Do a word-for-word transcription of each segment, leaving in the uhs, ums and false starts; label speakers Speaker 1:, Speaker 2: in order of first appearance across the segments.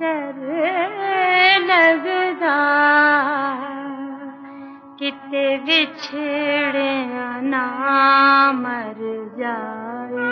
Speaker 1: डर लगदा किते विछड़िया ना मर जाए।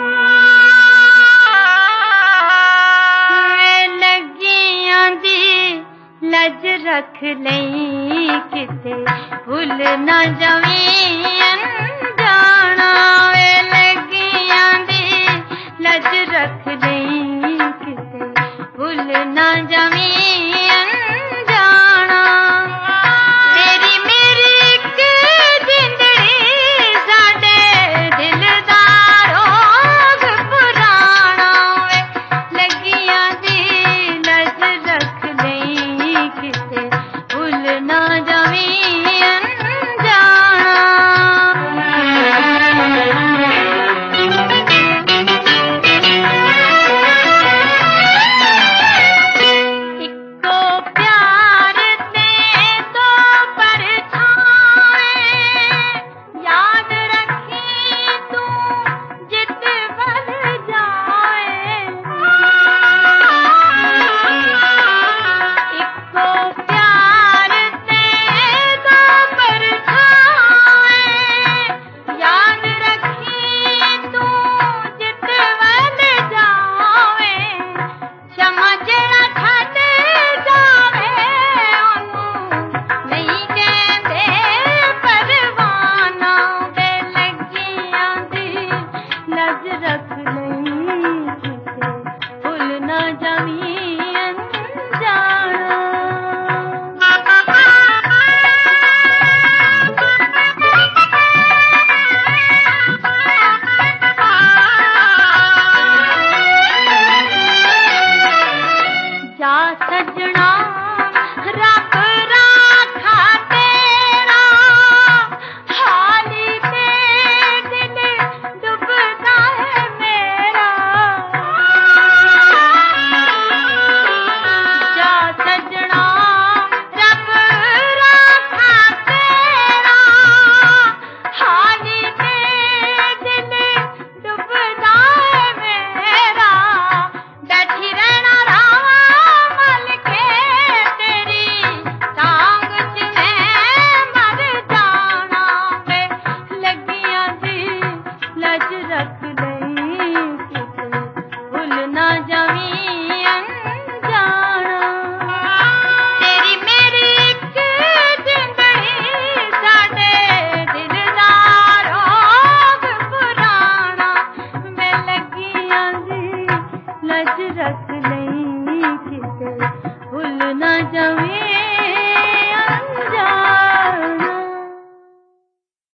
Speaker 1: मैं लगियां दी लज रख लई किते भुल ना जावी अनजाना। वे लगियां दी लज रख लई किते भुल ना जावी अनजाना। तेरी मेरी एक जिंदड़ी साडे दिल दा रोग पुराना। वे लगियां दी लज रख लई किते भुल ना जावी सजना रब राखा तेरा हाली पे दिल डूबता है मेरा। जा सजना रब राखा तेरा हाली पे दिल डूबता है मेरा। बैठी रहना रख लई किते भुल ना जावी अनजाना। तेरी मेरी एक जिंदड़ी साडे दिल दा रोग पुराना। मैं लगियां दी लज रख लई किते भुल ना जावी।